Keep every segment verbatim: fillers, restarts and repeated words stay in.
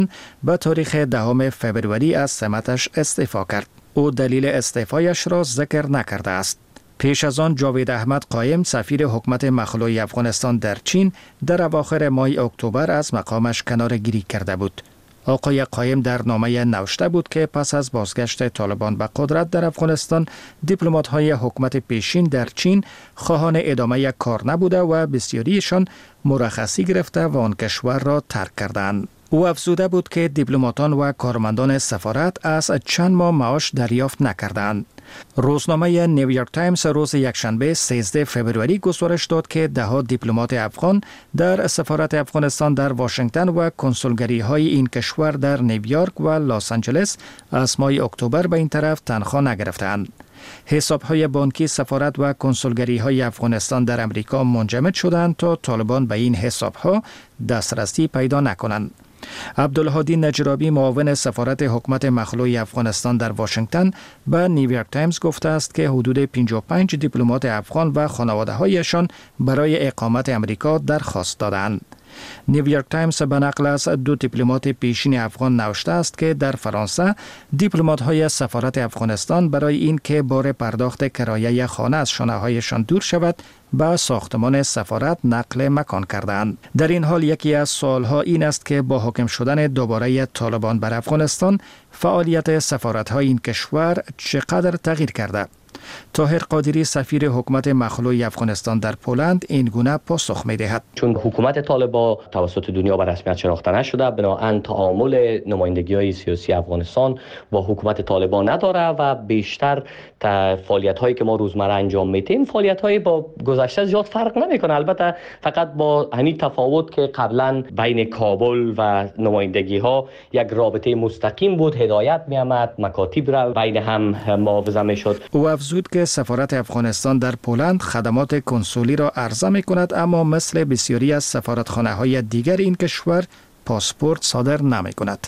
به تاریخ دهم فوریه از سمتش استعفا کرد. او دلیل استعفایش را ذکر نکرده است. پیش از آن جاوید احمد قایم سفیر حکومت مخلوع افغانستان در چین در اواخر ماه اکتبر از مقامش کناره‌گیری کرده بود. آقای قایم در نامه نوشته بود که پس از بازگشت طالبان به قدرت در افغانستان، دیپلمات‌های حکومت پیشین در چین خواهان ادامه کار نبوده و بسیاریشان مرخصی گرفته و آن کشور را ترک کردند. او افزوده بود که دیپلماتان و کارمندان سفارت از چند ماه معاش دریافت نکردند. روزنامه نیویورک تایمز روز یکشنبه سیزده فوریه گزارش داد که ده‌ها دیپلمات افغان در سفارت افغانستان در واشنگتن و کنسولگری های این کشور در نیویورک و لس آنجلس از ماه اکتبر به این طرف تنخواه نگرفتند. حساب های بانکی سفارت و کنسولگری های افغانستان در امریکا منجمد شدند تا طالبان به این حساب ها دسترسی پیدا نکنند. عبدالهادی نجرابی معاون سفارت حکومت مخلوع افغانستان در واشنگتن به نیویورک تایمز گفته است که حدود پنجاه و پنج دیپلمات افغان و خانواده هایشان برای اقامت امریکا درخواست دادند. نیویورک تایمز به نقل از دو دیپلمات پیشین افغان نوشته است که در فرانسه دیپلمات های سفارت افغانستان برای این که بار پرداخت کرایه خانه از شانه هایشان دور شود به ساختمان سفارت نقل مکان کردند. در این حال یکی از سوالها این است که با حاکم شدن دوباره طالبان بر افغانستان فعالیت سفارت های این کشور چقدر تغییر کرده؟ طاهر قادری سفیر حکومت مخلوع افغانستان در پولند این گونه پاسخ می دهد. چون حکومت طالبان توسط دنیا به رسمیت شناخته نشده، بنابراین تعامل نمایندگی‌های سیاسی افغانستان با حکومت طالبان نداره و بیشتر فعالیت‌هایی که ما روزمره انجام میدیم فعالیت‌های با گذشته زیاد فرق نمی‌کنه. البته فقط با همین تفاوت که قبلا بین کابل و نمایندگی‌ها یک رابطه مستقیم بود، هدایت می‌آمد، مکاتب را بین هم معاوضه می‌شد. او افزود که سفارت افغانستان در پولند خدمات کنسولی را عرضه می‌کند، اما مثل بسیاری از سفارتخانه‌های دیگر این کشور پاسپورت صادر نمی‌کند.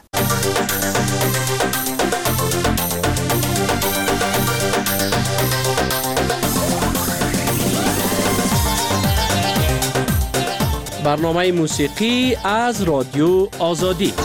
برنامه موسیقی از رادیو آزادی.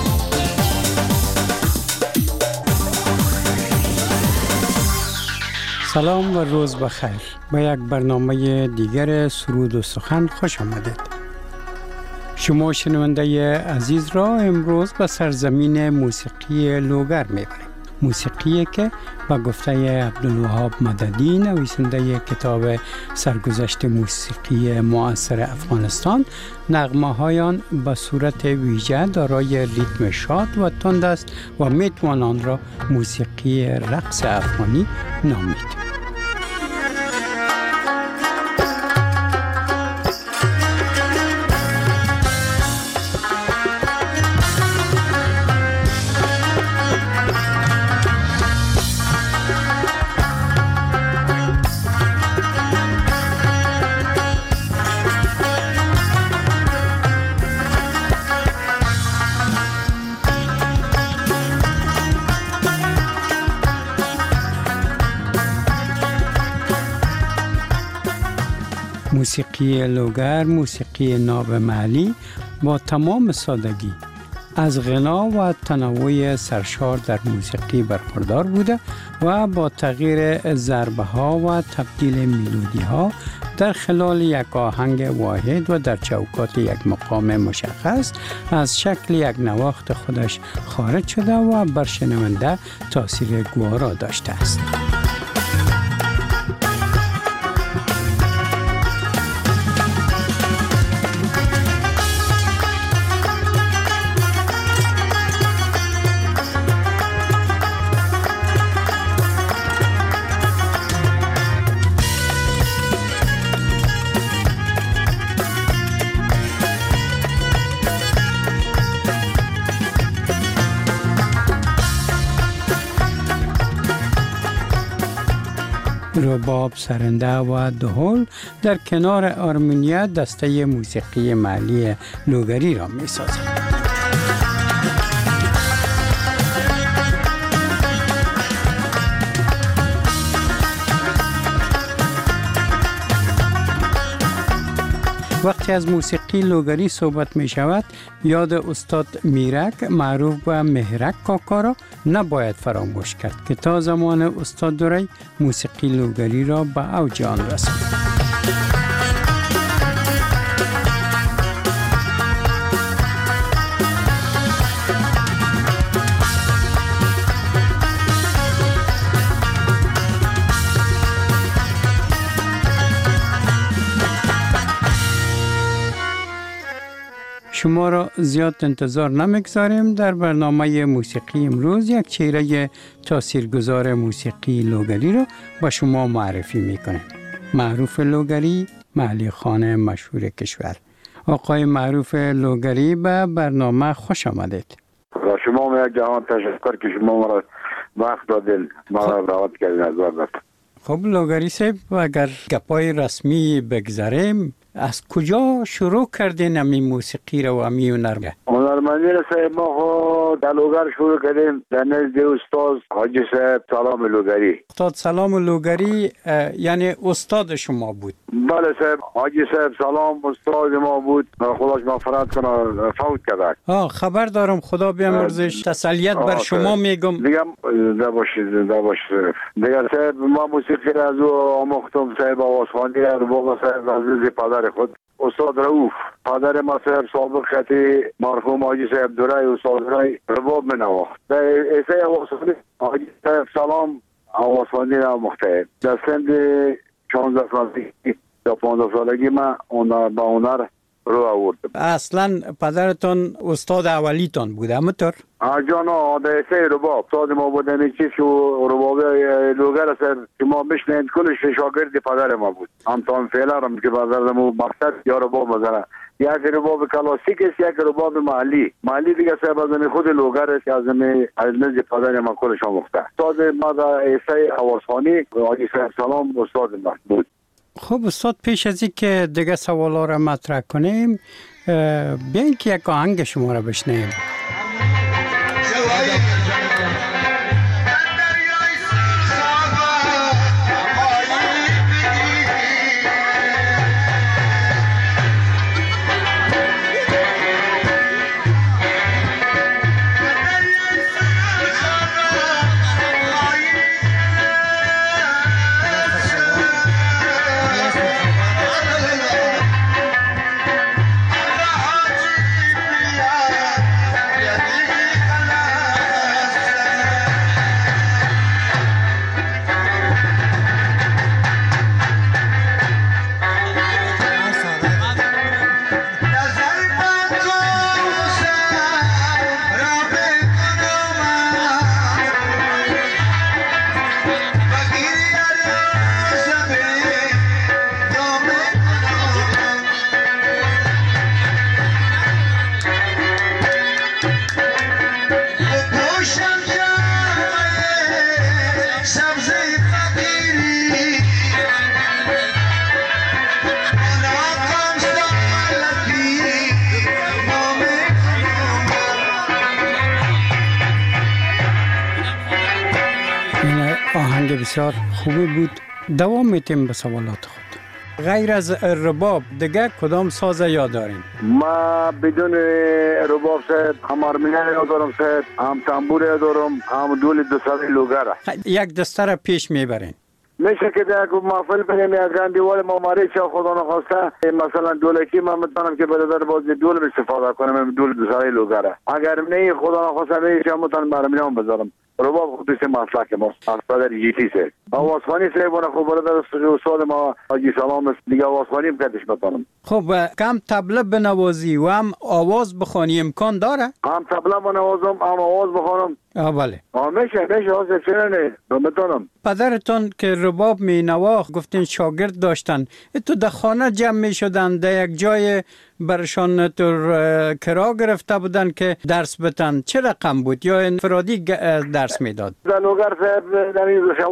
سلام و روز بخیر. به یک برنامه دیگر سرود و سخن خوش آمدید. شما شنونده عزیز را امروز به سرزمین موسیقی لوگر میبریم. موسیقی که با گفته عبدالوهاب مددی نویسنده کتاب سرگذشت موسیقی معاصر افغانستان، نغمه هایان به صورت ویژه دارای ریتم شاد و تند است و میتوان آن را موسیقی رقص افغانی نامید. موسیقی لوگر، موسیقی ناب محلی با تمام سادگی از غنا و تنوع سرشار در موسیقی برخوردار بوده و با تغییر ضربه ها و تبدیل میلودی ها در خلال یک آهنگ واحد و در چوکات یک مقام مشخص از شکل یک نواخت خودش خارج شده و بر شنونده تاثیر گوارا داشته است. رباب، سرنده و دهل در کنار آرمونیا دسته موسیقی محلی لوگری را می سازند. وقتی از موسیقی لوگری صحبت می شود، یاد استاد میرک معروف به مهرک کاکا را نباید فراموش کرد که تا زمان استاد دوری موسیقی لوگری را به اوج آن رساند. شما را زیاد انتظار نمیگذاریم. در برنامه موسیقی امروز یک چهره تاثیرگذار موسیقی لوگری را با شما معرفی میکنیم. معروف لوگری، محلی خان مشهور کشور. آقای معروف لوگری به برنامه خوش آمدید. و شما ما یک جهان تشکر که شما ما را وقت دادید، ما را دعوت کردید از وقت. خب لوگری صاحب، اگر گپای رسمی بگذاریم، از کجا شروع کردین امی موسیقی رو و امی هنر؟ هنرمندی را صاحب ما خود در لوگر شروع کردیم در نزد استاد حاجی صاحب سلام لوگری. استاد سلام لوگری یعنی استاد شما بود؟ بله صاحب، حاجی صاحب سلام استاد ما بود، خداش مغفرت کنه، فوت کرد. آه خبر دارم، خدا بیامرزش. تسلیت بر شما میگم. دیگه ده باشید ده باشید دیگه صاحب، ما موسیقی را از او آموختم صاحب، آوازخوانی را بابا صاحب از نزد پدر خود استاد رؤوف، پدر ما صاحب سابق خطی مرحوم حاجی صاحب دوری استاد دوری رباب می نواخت. در ایسای آوازخوانی حاجی صاحب سلام آوازخوانی را آموخته. در سند چانزده سالگی یا پانزده سالگی من با هنر رو آوردم. اصلا پدرتان استاد اولیتان بوده همونطور؟ آجانا در ایسای رباب استاد ما بوده. نیچی شو ربابی لوگر سر که ما بشنید کلش شاگرد پدر ما بود. هم تا هم فعلا هم که بازردم و مقصد یا رباب مزنه. یک رباب کلاسیک است، یک رباب محلی. محلی دیگه صاحب از خود لوگر است که از نزد پدر ما کلش آموخته. استاد ما در ایسای آوازخوانی حاجی صاحب سلام استاد ما بود. خب استاد، پیش از این که دیگه سوالا را مطرح کنیم، بیاین که یک آهنگ شما را بشنویم. آهنگ بسیار خوبی بود. دوام میتیم به سوالات خود. غیر از رباب دیگه کدام ساز یاد دارین؟ ما بدون رباب صاحب هم آرمینه یاد دارم صاحب، هم تنبور یاد دارم، هم دول دستر لوگره. یک دستر پیش میبرین؟ میشه که در محفل بریم یک گندیوال ماماری چه خدا نخواسته مثلا دولکی من میتونم که برادر باز دول استفاده کنم، دول دستر لوگره. اگر نه خدا نخواسته میشه میتونم برمیام بذارم. رباب خودش مسلک ما از پدر جیتی سه آوازخوانی سه بونه خوب برادر استاد ما حاجی سلام دیگه آوازخوانی کدش بتونم. خب کم طبله بنوازی و هم آواز بخوانی امکان داره؟ هم طبله بنوازم هم آواز بخوانم. آه بله. آه میشه میشه آزه چرا نه بتونم. پدرتون که رباب می نواخت گفتین شاگرد داشتن، تو در خانه جمع می شدن در یک جای برشان تو کرا گرفته بودن که درس بتن؟ چه رقم بود یا انفرادی درس میداد؟ در لوگر صاحب در این شوای زمستان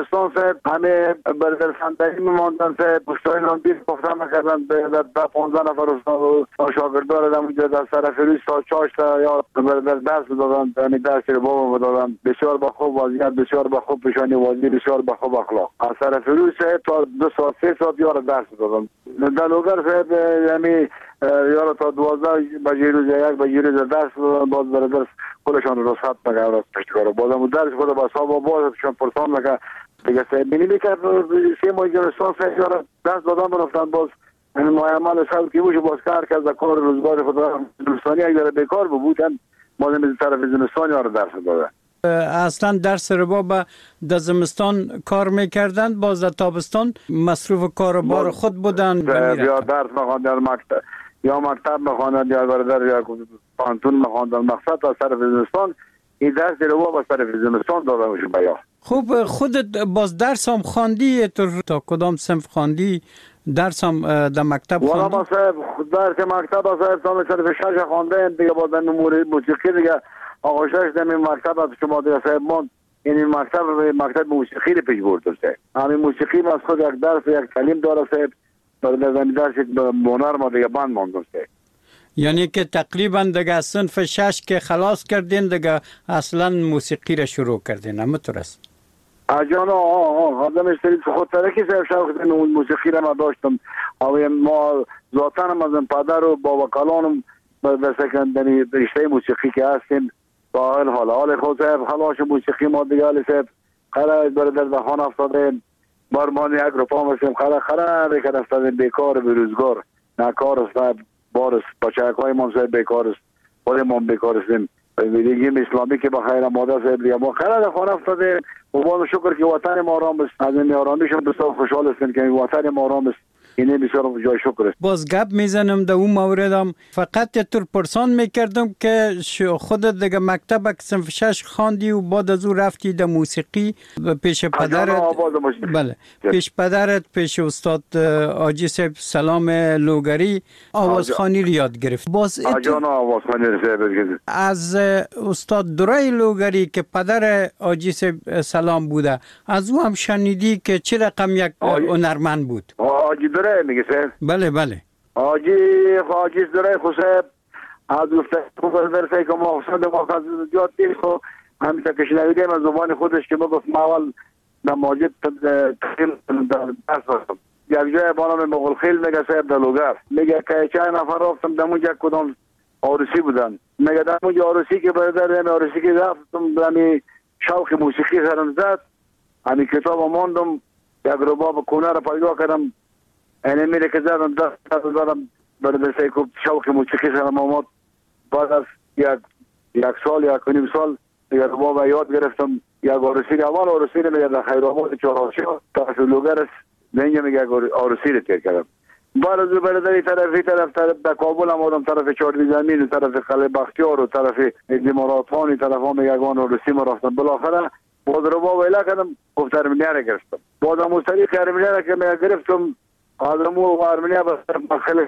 زمستان صاحب همه برادر صندلی میماندن صاحب پشتای نام دید گفتم کردن به پانزده نفر استاد و شاگردان دادم اونجا در طرف روز تا چاش تا یا برادر درس دادن یعنی درس رو بابا دادن بسیار با خوب وضعیت بسیار با خوب پیشانی وضعیت بسیار با خوب اخلاق از طرف روز صاحب تا دو ساعت سه ساعت یار درس دادن در لوگر صاحب یعنی یار تا دوازده بجه روز یک بجه روز درس دادن باز برادر خودشان رخصت نگه راست پشتکارو بازم درس خود با صاحب بازشان پرسان نگه دیگه صاحب بینی میکرد سه ماه جنستان صاحب یار درس دادن برفتن باز این معامل صاحب که بوشه باز کار کرد کار روزگار خود زمستانی یک داره بیکار بودن بازم از طرف زمستان یار درس دادن اصلا درس رباب در زمستان کار میکردند باز در تابستان مصروف کار بار خود بودن یا درس میخواند در مکتب یا مکتب میخواند یا برادر یا پانتون میخواند مقصد از طرف زمستان این درس رباب از طرف زمستان داده میشه بیا خوب خودت باز درس هم خواندی تا کدام صنف خواندی درس هم در مکتب خواندی؟ والا ما صاحب درس مکتب صاحب تا صرف شش خوانده دیگه باز در موسیقی دیگه آقا شش در مکتب از شما دیگه صاحب من این مکتب مکتب موسیقی رو پیش بردم صاحب همین موسیقی از خود یک درس یک تعلیم داره صاحب در زمین درس هنر ما دیگه بند ماندم صاحب یعنی که تقریبا دیگه از صنف شش که خلاص کردین دیگه اصلا موسیقی رو شروع کردین همطور است؟ اجانا آه آه آدم اشترید خود ترکی صاحب شوق دین اون موسیقی رو ما داشتم آوی ما ذاتن هم از پدر و بابا کلانم در سکندنی رشته موسیقی که هستیم با حال حال حال خود صاحب خلاش موسیقی ما دیگه حال صاحب قرار برادر به خان افتادیم برمان یک رو پا مسیم قرار قرار بکر افتادیم بیکار بروزگار نکار است بارست بچه های ما صاحب بیکار است خود ما بیکار استیم دیگه اسلامی که بخیر مادر صاحب دیگه ما قرار خان افتادیم و با شکر که وطن ما آرام است از این آرامیشون بسیار خوشحال هستیم که وطن ما آرام است اینه بسیار جای شکر است باز گپ میزنم در اون موردم فقط طور پرسان میکردم که خودت دیگه مکتب صنف شش خواندی و بعد از اون رفتی در موسیقی پیش پدرت بله پیش پدرت پیش استاد حاجی صاحب سلام لوگری آوازخوانی رو یاد گرفت باز اجانا آوازخوانی رو از استاد درای لوگری که پدر حاجی صاحب سلام بوده از او هم شنیدی که چه رقم یک هنرمند بود حاجی درای میگه صاحب بله بله حاجی حاجی درای خو صاحب از استاد درسای که ما حسن ما زیاد دید خو همین تا که شنیدیم از زبان خودش که میگفت ما اول در ماجد تقیل درس داشتم یک جای با نام مغول خیل میگه صاحب در لوگر میگه که چند نفر رفتم در اونجا کدام عروسی بودن میگه در اونجا عروسی که برادر همین عروسی که رفتم در شوق موسیقی سرم زد همین کتاب ماندم یک رباب کونه را پیدا کردم اینه میره که زدم دست دادم برادر صاحب شوق موسیقی سرم آمد بعد از یک یک سال یک نیم سال یک رباب یاد گرفتم یک عروسی اول عروسی رو میگه در خیرآباد چهارراه تا لوگر است اینجا میگه عروسی رو تیر کردم بعد از برادری طرفی طرف طرف در کابل هم آدم طرف چهاربی زمین طرف قلعه بختیار و طرف امارات خانی طرف هم یگان عروسی ما رفتم بالاخره باز رباب ایلا کردم گفت ارمنیا رو گرفتم بازم از طریق ارمنیا رو که میگه گرفتم آدمو و ارمنیا بسر مخلص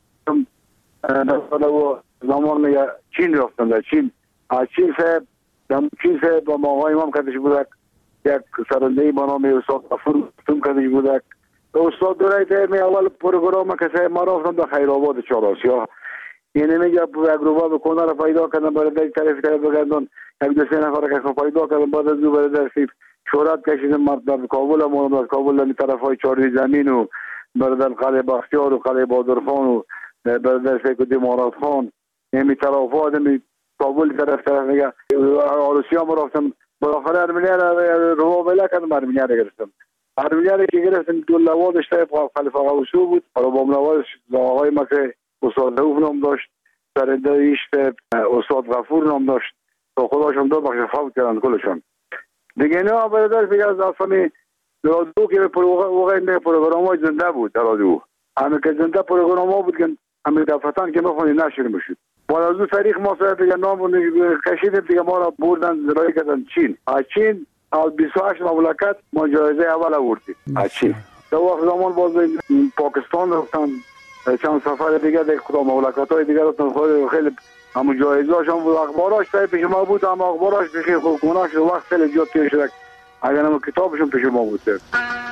زمان میگه چین رفتم در چین چین صاحب در چین صاحب با ماهای امام کدش بودک یک سرندهی با نام استاد افور تون کدش بودک استاد دورای تایمی اول پروگرام که صاحب ما رفتم در خیرآباد چهارراه یعنی میگه یک روبا بکنه را پیدا کردم برادر طرف طرف بگردن یک دو سه نفر که پیدا کردم بعد از دو برادر سیف شورت کشیدم مرد در کابل هم در کابل در طرف های چهاربی زمین و برادر قلعه بختیار و قلعه بادرخان و برادر سیکو امارات خان یعنی طرف آدمی کابل طرف طرف میگه عروسی هم رفتم بالاخره ارمنیا رو روبا بلا کردم ارمنیا رو گرفتم ارمنیا رو که گرفتم دو لوادش طیب خلیفه غوثو بود روبام لوادش آقای ما که استاد روف نام داشت سرنده ایشت استاد غفور نام داشت تا خداشون دو بخش فوت کردن کلشون دیگه اینا برادر دیگه از اصلا رادیو که واقعا پروگرام های زنده بود در رادیو همه که زنده پروگرام ها بود که همه دفتن که میخونی نشر میشد بعد از دو تاریخ ما صاحب دیگه نام کشیدیم دیگه ما را بردن زرایی کردن چین از چین از بیست و هشت مملکت ما جایزه اول آوردیم از چین در وقت زمان باز پاکستان رفتن چند سفر دیگه دیگه خدا مملکت های دیگه رفتن خیلی خیلی همون جایزه هاشون بود اخباراش تایی پیش ما بود اما اخباراش بخیر خوکناش وقت خیلی جا تیر شدک اگر نمو کتابشون پیش ما بود صاحب.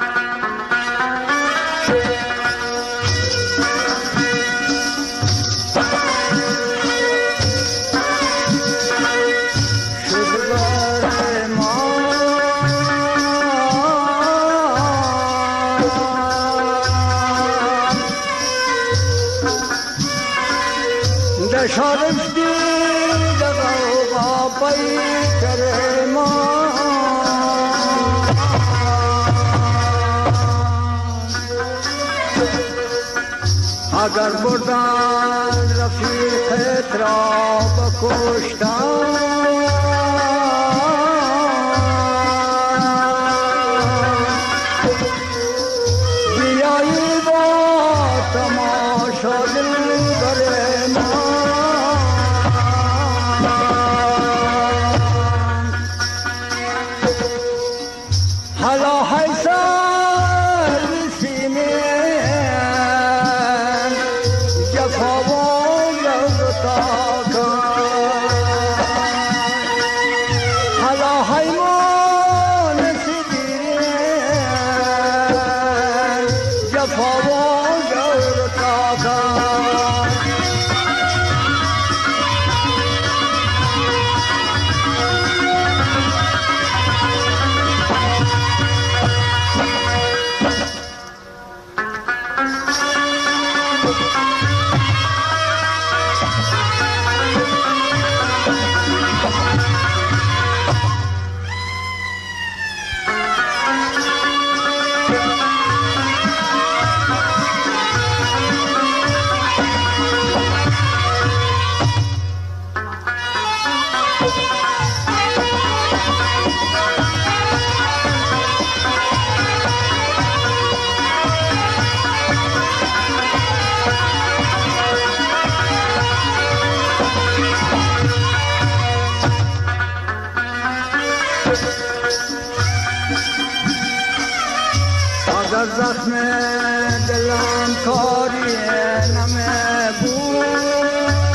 شارف دی دغه بابای کرما اگر بردن رفیق را بکشتن بیایی با تماشا دلبر ما حالا حیثر سینه جفا و لغتا کن حالا حیمان سیدیره جفا و لغتا کن اگر زخم دلم کاری نمی بود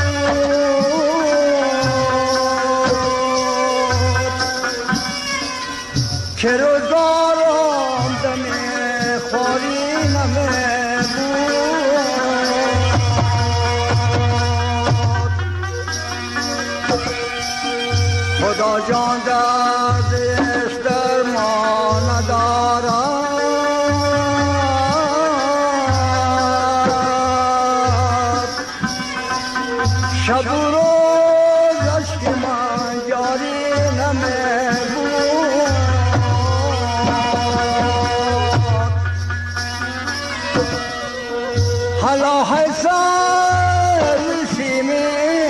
که روزگارم دمی خواری نمی بود خدا جان دردش درمان ندارد شب و روز عشق من جاری نمی بود حالا حیثر سیمه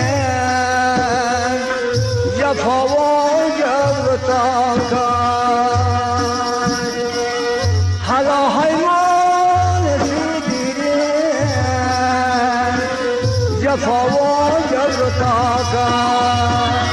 جفا و جبرتا کن حالا حیمان سیدیره جفا و جبرتا کن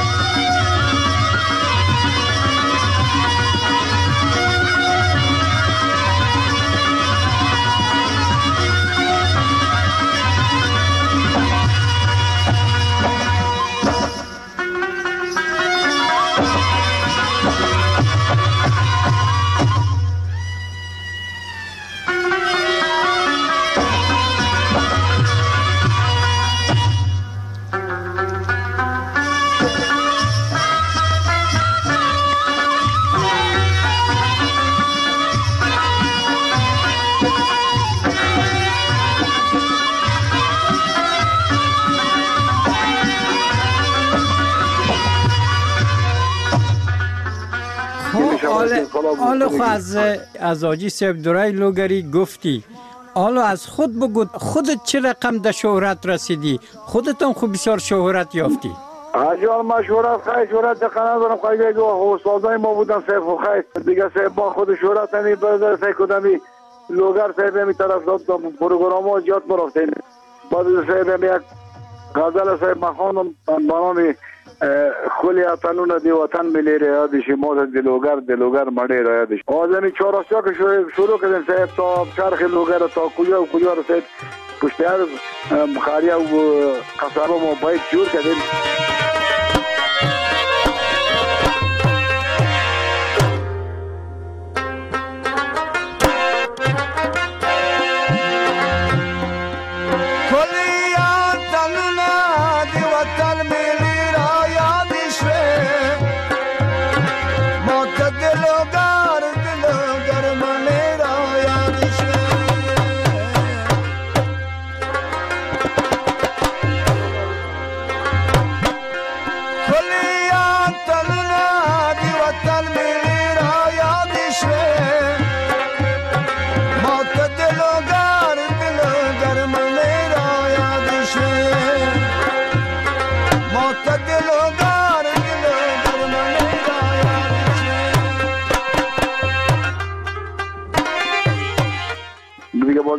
حالا خو از از آجی صاحب درای لوگری گفتی حالا از خود بگو خودت چه رقم در شهرت رسیدی خودتون خوب بسیار شهرت یافتی اجار مشهورت خیلی شهرت دقیقا دارم خیلی دو استادای ما بودن صاحب و خیلی دیگه صاحب با خود شهرت همی برده صاحب کدامی لوگر صاحب همی طرف داد پروگرام ها جات برفتین بعد صاحب همی یک غزل صاحب مخانم بنامی خلی اتنون دی وطن ملی ریادش موت دلوگر دلوگر مڑی ریادش آزمی چوراسیا که شروع کردن صاحب تا چرخ لوگر تا کجا و کجا رو صاحب پشتیار بخاریا و قصابا ما باید جور کردن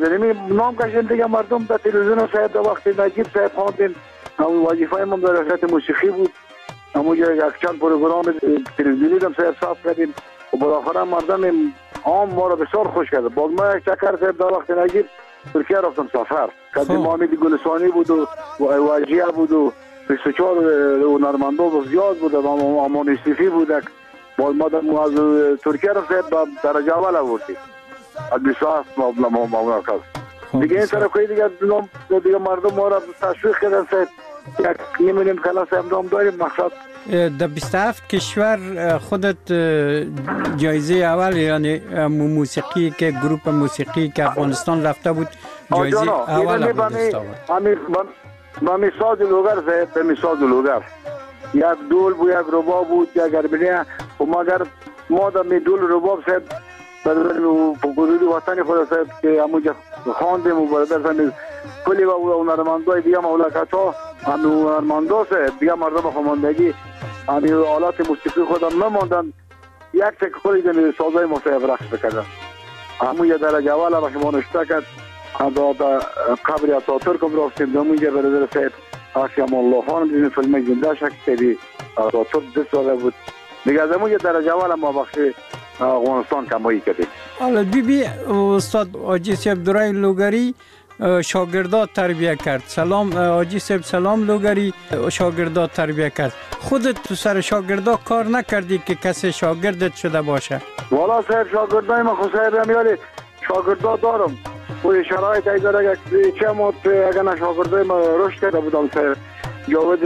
نمی نام کشیدیم دیگه مردم در تلویزیون صاحب در وقت نجیب صاحب خواندیم اما وظیفه ما در حصت موسیقی بود اما یک چند پروگرام تلویزیونی هم صاحب صاف کردیم و بالاخره مردم عام ما را بسیار خوش کرد. باز ما یک چکر صاحب در وقت نجیب ترکیه رفتم سفر قدیم محمد گلستانی بود و واجیه بود و بیست و چهار هنرمندا زیاد بود و امان استیفی بود. باز ما از ترکیه رفتم درجه اول آوردیم از بیست و هفت مملکت. دیگه این طرف که دیگه دیگه مردم ما را تشویق کردن صاحب یک نمی‌دونیم کلاس امدام داریم مقصد در بیست و هفت کشور خودت جایزه اول یعنی موسیقی که گروپ موسیقی که افغانستان رفته بود جایزه اول دست آورد. با مثال لوگر صاحب به مثال لوگر یک دول بود یک رباب بود یک اربنیه و مگر ما در می دول رباب صاحب برادر حدود وطن خود صاحب که همونجا خواندیم و برادر صاحب کلی و هنرمندای دیگه مملکت‌ها همون هنرمندا صاحب دیگه مردم خواندگی همین آلات موسیقی خودم نماندن یک تک کلی دمی سازای ما صاحب رقص بکردن همون یه درجه اول با شما نشته کرد در قبر اتاتورک هم رفتیم همونجا برادر صاحب آسیام الله خان دیدیم فیلم زنده شکلی اتاتورک دست ساله بود دیگه از همون یه درجه اول ما بخش افغانستان کمایی کردیم. حالا بی بی استاد حاجی صاحب درای لوگری شاگردات تربیه کرد. سلام حاجی صاحب سلام لوگری شاگردات تربیه کرد. خودت تو سر شاگردا کار نکردی که کسی شاگردت شده باشه؟ والا صاحب شاگردای ما خود صاحب همیالی شاگردا دارم و شرایط ای داره یک چه موت اگر نه شاگردای ما رشد کرده بودم صاحب جاود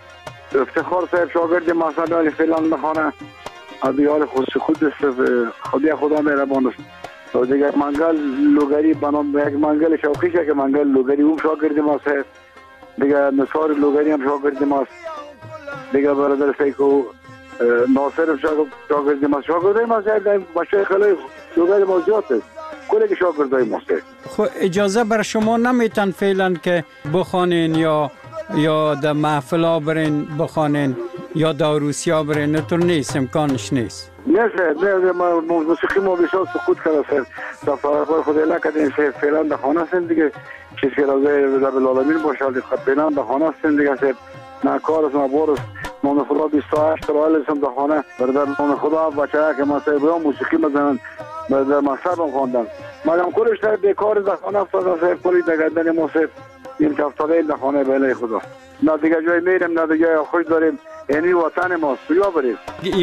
افتخار صاحب شاگرد مثلا فعلا نخانه ادیال خود خود است خودی خدا مهربان است و دیگه منگل لوگری بنام یک منگل شوقی که منگل لوگری اون شاگرد ما است دیگه نصار لوگری هم شاگرد ما است دیگه برادر سیکو ناصر شاگرد ما شاگرد ما است باشه خیلی لوگری ما زیاد است کلی که شاگردای ما است. خب اجازه بر شما نمیتن فعلا که بخوانین یا یا در محفلا برین بخوانین یا در روسیا برین نطور نیست امکانش نیست؟ نه نه ما موسیقی ما بسیار سقوط کرده تا فرقای خود الله کردیم فعلا در خانه هستیم دیگه چیزی که رازه رب العالمین باشه فعلا در خانه هستیم دیگه نه کار است نه بار است نام خدا بیست و هشت رایل هستم در خانه برادر نام خدا بچه ها که ما سیبران موسیقی مزنن برادر مکتب هم خواندن مگم کلش در بیکار در خانه افتادن سیب کلی در گردن ما سیب این که افتاده در خانه بله خدا نه دیگه جای میریم نه دیگه خوش داریم اینی وطن ما سویا بریم.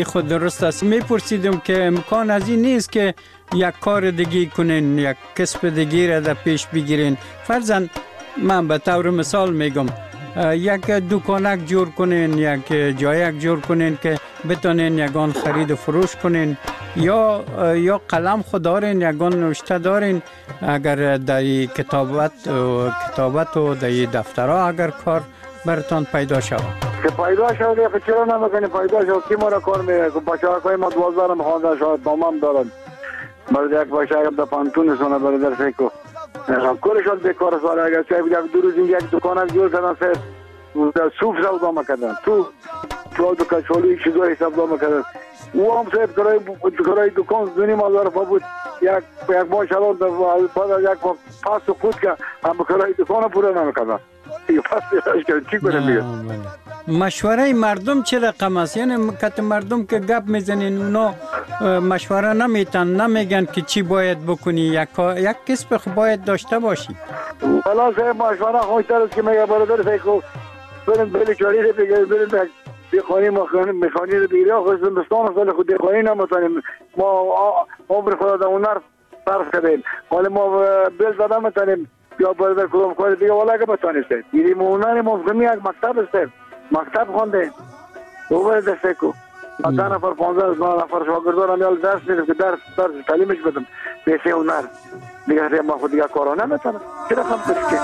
که پیدا شود یا چرا نمیکنی پیدا شود کی ما را کار میره که بچه های ما دوازده هم خوانده شاید تمام دارن برای یک بچه هم در پانتون سانه برای در فکر کلش شد بیکار ساله اگر صاحب یک دو روز این یک دکانک جور کردن صاحب صوف سودا میکردن تو تو دکان چولوی چیزای سودا میکردن او هم صاحب کرای کرای دکان دونی مازار بود یک یک باش الان بعد یک پاس خود که هم کرای دکان پورا نمیکردن یه پاس چی کنه میگه مشوره مردم چه رقم است؟ یعنی که مردم که گپ میزنین اونا مشوره نمیتن نمیگن که چی باید بکنی یک یک کسب باید داشته باشی. والا صاحب مشوره خوشتر است که میگه برادر فکر بریم بلی چاری رو بگیر بریم بخوانی میخوانی رو بگیری خوش زمستان سال خود بخوانی نمیتونیم ما عمر خدا در هنر صرف کردیم ولی ما بل زده میتونیم یا برادر کدام کار دیگه والا که بتانیستیم یعنی هنر مفهمی یک مکتب است مکتب خونده او برادر فکر ده نفر پانزده نفر شاگردان هم درس میدم که درس درس تعلیمش بدم بیسه هنر دیگه ما خود دیگه کارا نمیتونم چرا خم کشکه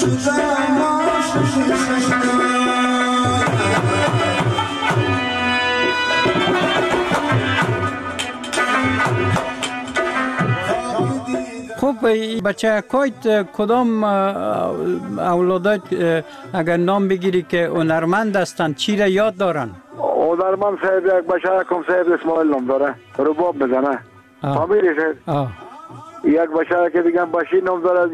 خب بچه کویت کدام اولادات اگر نام بگیری که هنرمند هستند چی را یاد دارن؟ هنرمند صاحب یک بچه کم صاحب اسماعیل نام داره، رباب بزنه. فهمیدی صاحب؟ یک بچه که دیگه بشیر نام داره،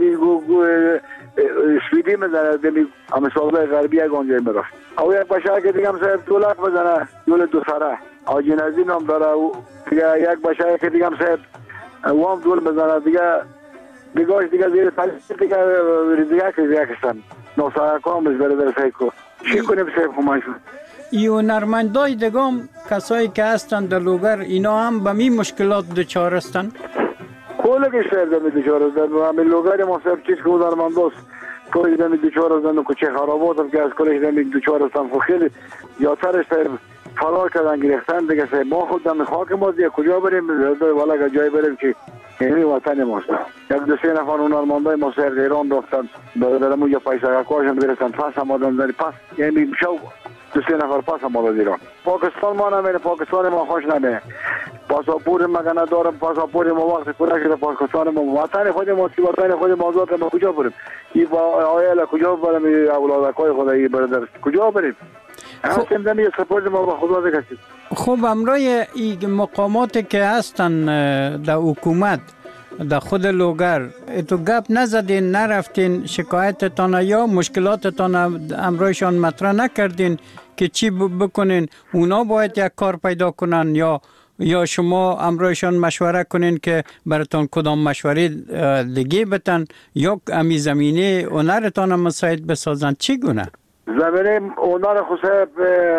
سویدی میزنه، دمی امثال غربی یک آنجای میرفت. او یک بچه که دیگه صاحب دولت بزنه، دول دو سره. آجینازی نام داره، یک بچه که دیگه صاحب وام دول بزنه، دیگه دیگه دیگه زیر تلیس دیگه دیگه که دیگه کستن نوسا کامش بره در سایکو چی کنیم سایب خماشون ای هنرمندای دگام کسایی که هستن در لوگر اینا هم به می مشکلات دچار هستن؟ کلگش سایب دمی دچار هستن همین لوگر ما سایب چیز که هنرمنداست کلش دمی دچار هستن و کچه خرابات هم که از کلش دمی دچار هستن خو خیلی یاترش سایب فرار کردن گرفتن دیگه سایب ما خود دمی خاک ما دیگه کجا بریم والا جای بریم که این وطن ماست. یک دو سه نفر هنرمندای ما سر ایران رفتن برامون یا پیسه کاشون برسن پس آمدن در پس یعنی شو دو سه نفر پس آمدن ایران. پاکستان ما نمیره، پاکستان ما خوش نمیه. پاسپورت ما ندارم، پاسپورت ما وقت پورا شده پاکستان ما وطن خود ما سی وطن خود ما آزاد ما کجا بریم؟ این با آیل کجا بریم؟ اولادکای خدایی برادر کجا بریم؟ خب دمی سپورت ما با خدا بکشید. خب امروی این مقاماتی که هستن در حکومت در خود لوگر تو گپ نزدین نرفتین شکایتتان یا مشکلاتتان امرویشان مطرح نکردین که چی بکنین اونا باید یک کار پیدا کنن یا یا شما امرویشان مشوره کنین که براتون کدام مشوره دیگه بتن یا امی زمینه هنرتان مساعد بسازن چی گونه؟ زمینه هنر خصوص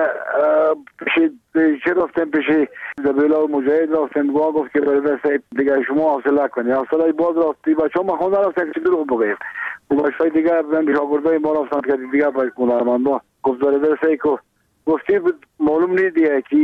پیشی چه رفتن پیشی زبیلا و مجاهد رفتن با گفت که برادر صاحب دیگه شما حوصله کنی حوصله باز رفتی بچه ما خونده رفتن که دروغ بگیم و بچه دیگه من بیش آورده ما رفتن که دیگه باید هنرمندا گفت برادر صاحب گفتی معلوم نیدیه که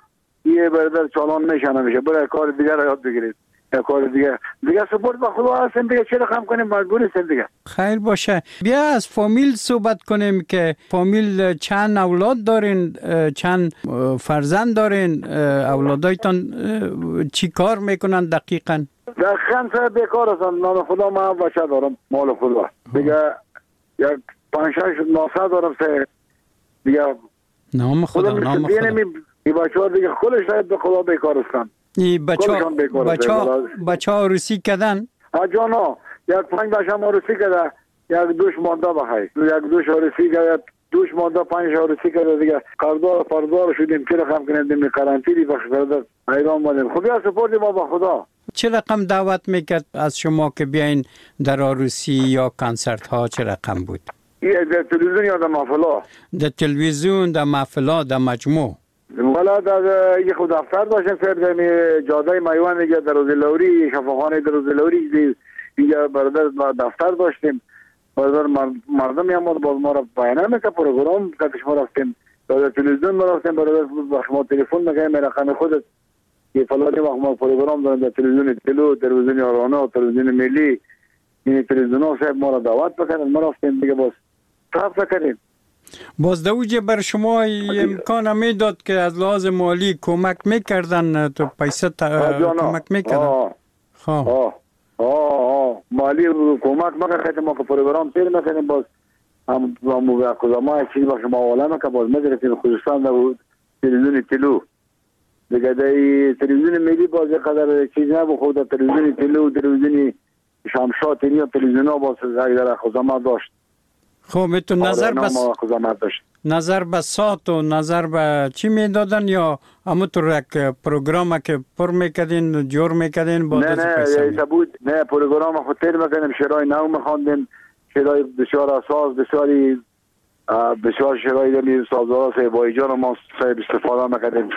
یه برادر چالان میشنه میشه برای کار دیگه را یاد بگیرید یا کار دیگه دیگه سپورت با خدا هستیم دیگه چه رقم کنیم مجبور هستیم دیگه خیر باشه. بیا از فامیل صحبت کنیم که فامیل چند اولاد دارین، چند فرزند دارین، اولادایتان چی کار میکنن دقیقاً؟ دقیقاً سر بیکار هستن. نام خدا من هم بچه دارم مال خدا دیگه یک پنج شش ناسه دارم سه دیگه نام خدا نام خدا این بچه ها دیگه خودش شاید به خدا بیکار هستن. این بچه ها بچه ها بچه ها عروسی کردن؟ جانا یک پنج بچه هم عروسی کرده یک دوش مانده بخواه یک دوش عروسی کرده دوش مانده پنج عروسی کرده دیگه قردار پردار شدیم که رقم کنیم دیم قرنطینی بخش کرده ایران مانیم خب یا سپورت ما با خدا. چه رقم دعوت میکرد از شما که بیاین در عروسی یا کنسرت ها چه رقم بود؟ در تلویزیون یا در محفلا؟ در تلویزیون در محفلا در مجموع والا در یک خود دفتر داشتن سر دمی جاده میوان دیگه در روزلوری شفاخانه در روزلوری دیگه برادر دفتر داشتیم برادر مردم هم باز ما را بیانه میکرد پروگرام کتش ما رفتیم در تلویزیون ما رفتیم برادر شما تلفن میگه می رقم خودت که فلانی وقت ما پروگرام دارن در تلویزیون تلو تلویزیون آرانا تلویزیون ملی این تلویزیون ها صاحب ما را دعوت بکنن ما رفتیم دیگه باز طرف نکردیم. باز دوجه بر شما امکان میداد که از لحاظ مالی کمک میکردن تو پیسه کمک میکردن؟ آه آه آه آه مالی کمک میکردن ما که پروگرام تیر میکنیم باز هم ما یک چیزی با شما عالمه که باز میدرسیم خصوصا در تلویزیون تلو دیگه در تلویزیون ملی باز یک قدر چیز نبود خود در تلویزیون تلو تلویزیون شمشاد یا تلویزیون ها باز در خصوصا داشت. خب تو نظر بس نظر به ساعت و نظر به چی میدادن یا همونطور یک پروگرام که پر میکردین جور میکردین با نه نه نه بود نه پروگرام خود تیر میکردیم شعرهای نو میخواندیم شعرهای بسیار اساس بسیاری بسیار شعرهای دمی سازوار با ایجان ما صاحب استفاده میکردیم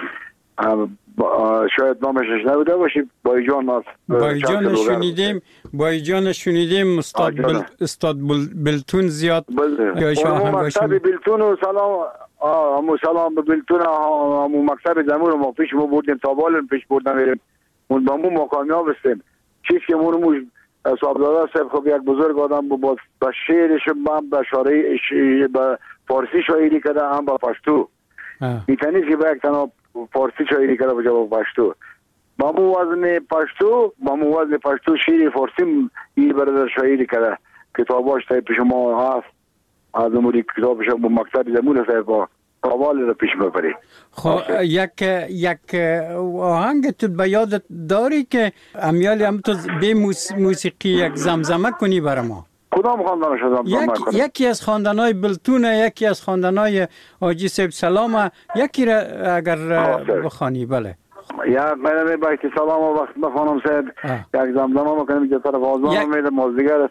شاید نامشش نبوده باشیم با ایجان با ایجان شنیدیم با ایجان شنیدیم استاد بل... استاد بل... بلتون زیاد یا شاهنگ مکتب بلتون و سلام همو سلام به بلتون همو مکتب زمون ما پیش ما بردیم تا بالن پیش بردن میریم اون با مو کامیاب هستیم چیز که مونو صاحبزاده صاحب خب یک بزرگ آدم بود، با شعرش هم به شاره به فارسی شاعری کرده، هم به پشتو. میتونی که به یک تنها فارسی شاعری کرده بجا با پشتو. با مو وزن پشتو با مو وزن پشتو شعر فارسی این برادر شاعری کرده. کتاباش تا پیش ما هست، از اموری کتابش با مکتب زمون صاحب با قوال رو پیش ببری. خب یک یک آهنگ تو به یادت داری که امیالی هم تو به موسیقی یک زمزمه کنی برای ما؟ کدام خواندنش زمزمه یک کنی؟ یکی از خواندنهای بلتونه، یکی از خواندنهای حاجی صاحب سلامه، یکی را اگر بخوانی. بله یا من باید سلام و وقت بخوانم صاحب، یک زمزمه میکنم که طرف آزان میده مازدیگر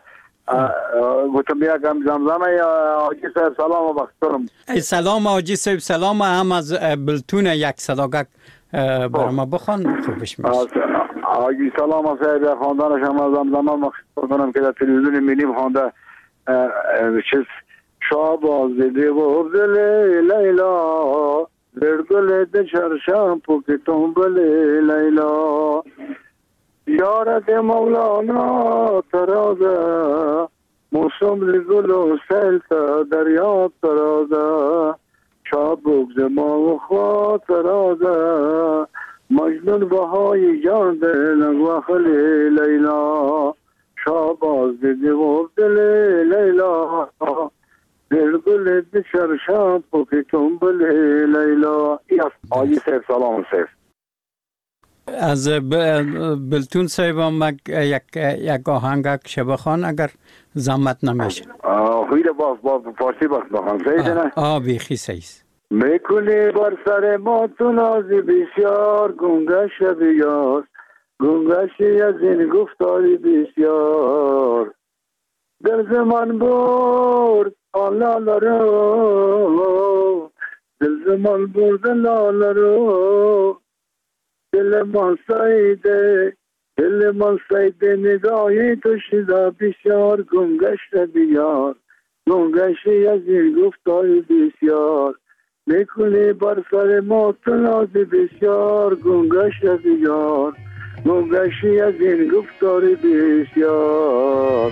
گفتم بیا کم زمزمه یا حاجی صاحب سلام و وقت کنم. سلام حاجی صاحب سلام هم از بلتونه یک صداقت برای ما بخوان خوبش میشه. حاجی سلام صاحب یا خواندنش هم از زمزمه مخصوص کنم که در تلویزیون مینیم خوانده چیز شاباز دیو دل لیلا زرگل دشرشم پوکتون بل لیلا یارت مولانا ترازه موسم گل و سلتا دریا ترازه شابوک زما و خواه ترازه مجنون بهای جان دل و خلی لیلا شاباز دیو دل لیلا زرگل دشرشم پوکتون بل لیلا. حاجی صاحب سلام صاحب از بلتون صاحب یک یک آهنگ شبه خان اگر زحمت نمیشه. خویده با با فارسی بخت بخوان سیده نه؟ آه بیخی سیز میکنی بر سر ما تو نازی بسیار گنگش بیار گنگشی از این گفتاری بسیار در زمان برد آلالا رو دل زمان برد آلالا رو دل من سایده دل من سایده نگاهی تو شده بسیار گنگشت بیار گنگشی از این گفتاری بسیار میکنی بر سر ما تو نازی بسیار گنگشت بیار گنگشی از این گفتاری بسیار.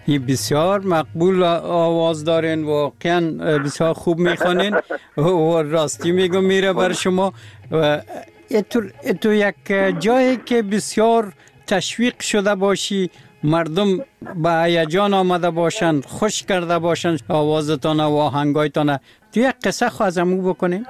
این بسیار مقبول آواز دارین، واقعا بسیار خوب میخوانین و راستی میگم میره بر شما. و تو یک جایی که بسیار تشویق شده باشی، مردم به هیجان آمده باشند، خوش کرده باشند آوازتان و آهنگایتان، تو یک قصه خو از امو بکنیم؟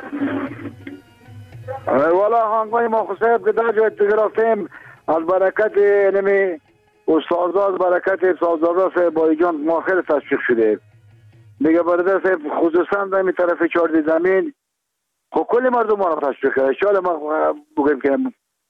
والا آهنگای ما خصوصیت که در جای تجرفتیم از برکت نمی استازا، از برکت سازدارا صاحب بایی جان ما خیلی تشویق شده دیگه. برادر صاحب خصوصا در این طرف چارد زمین خب کل مردم ما را تشویق کرده. شاید ما بگیم که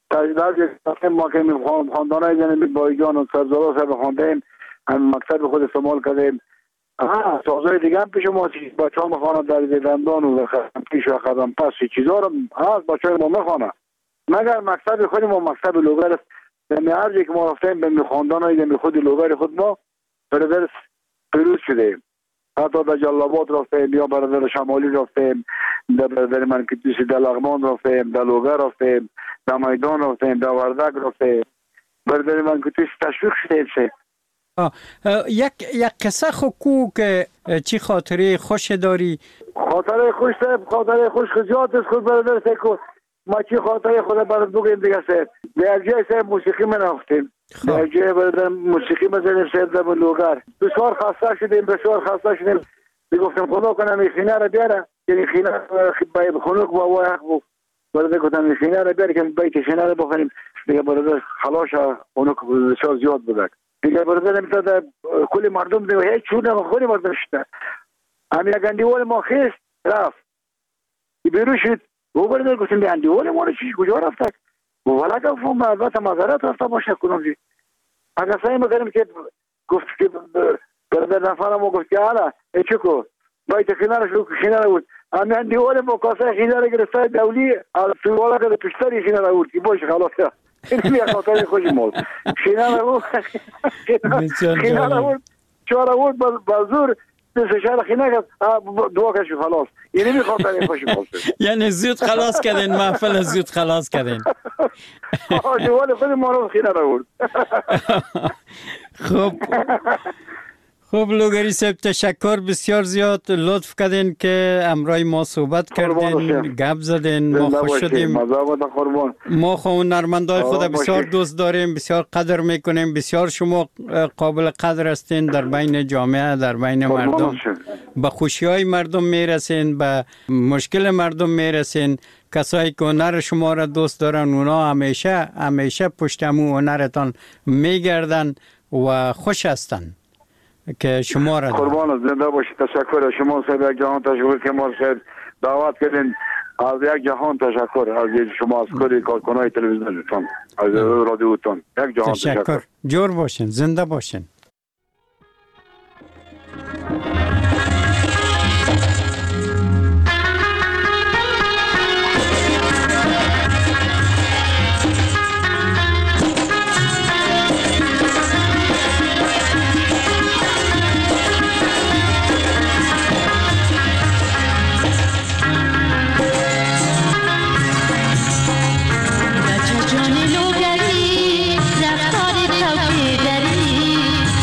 در ما که خاندان های نمی بایی جان و سازدارا صاحب خواندیم، هم مکتب خود استعمال کردیم. ها سازای دیگه هم پیش ما بچه ها میخوانند در دندان و خدم پیش و خدم پس چیزا رو هست بچه های ما میخوانند. مگر مکتب خود ما مکتب لوگر است. به هر جایی که ما رفتیم به خاندان های به خود لوگر خود ما برادر پیروز شدیم. حتی در جلابات رفتیم یا برادر شمالی رفتیم، در برادر منکتوسی در لغمان رفتیم، در لوگر رفتیم، در میدان رفتیم، در وردک رفتیم. برادر منکتوسی تشویق شدیم سه. یک یک قصه خو کو که چی خاطره خوش داری؟ خاطره خوش سه خاطره خوش زیاد است خود برادر سه کو ما چی خاطره خود برات بگیم دیگه سه. در جای سه موسیقی من رفتیم، در جای برادر موسیقی بزنیم سه در لوگر. بسیار خسته شدیم، بسیار خسته شدیم. میگفتم خدا کنم این خینه را بیاره، یعنی خینه باید خنک با وای حق بود. برادر گفتم این خینه را بیاره که باید خینه را بخوریم. دیگه برادر خلاص خنک بسیار زیاد بود. دیگه برادر میتاد کلی مردم دیگه هیچ چون نگه کلی مردم شده. همین گندیوال ما خیست رفت. بیرون شد. او برادر گفتم گندیوال ما رو چیز کجا رفته؟ والا گفتم البته مزارت رفته باشه کنم جی. اگر سعی میکنیم که گفت که برادر نفر ما گفت که حالا ای چکو باید خینه را شروع خینه را بود. همین گندیوال ما کاسه خینه را گرفته دولی از سوالا که پشتری خینه را بود که باشه خلاص. این یک خاطر خوشی مود. خینه را بود. خینه را بود. چهار بود بازور دستشار خینه کرد دو کشی خلاص. یعنی می خاطر خوشی مود. یعنی زود خلاص کردین، محفل زود خلاص کردین. جوال خود ما رو خینه را بود. خب خوب لوگری صاحب تشکر بسیار زیاد لطف کردین که امرای ما صحبت کردین، گپ زدین، ما خوش شدیم. ما خو هنرمندای خود بسیار دوست داریم، بسیار قدر میکنیم، بسیار شما قابل قدر هستین در بین جامعه، در بین مردم. به خوشی های مردم میرسین، به مشکل مردم میرسین. کسایی که هنر شما را دوست دارن اونا همیشه همیشه پشت امو هنرتان میگردن و خوش هستن که شما را قربان زنده باشید. تشکر شما صاحب، یک جهان تشکر که ما صاحب دعوت کردین. از یک جهان تشکر از شما، از کلی کارکنای تلویزیونتون، از رادیوتون. یک جهان تشکر. تشکر. جور باشین، زنده باشین. جان لوگری رفتار توقیدری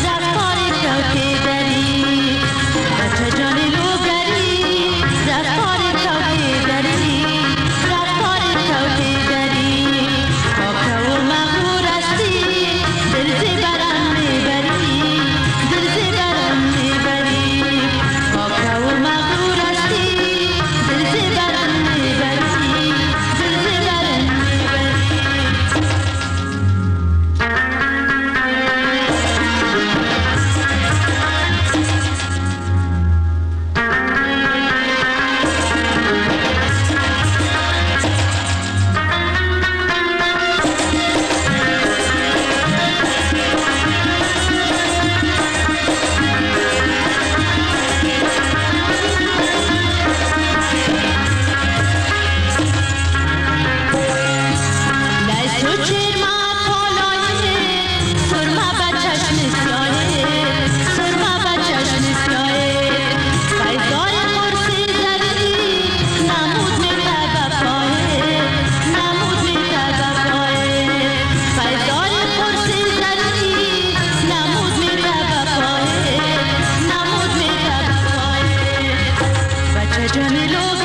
جان لو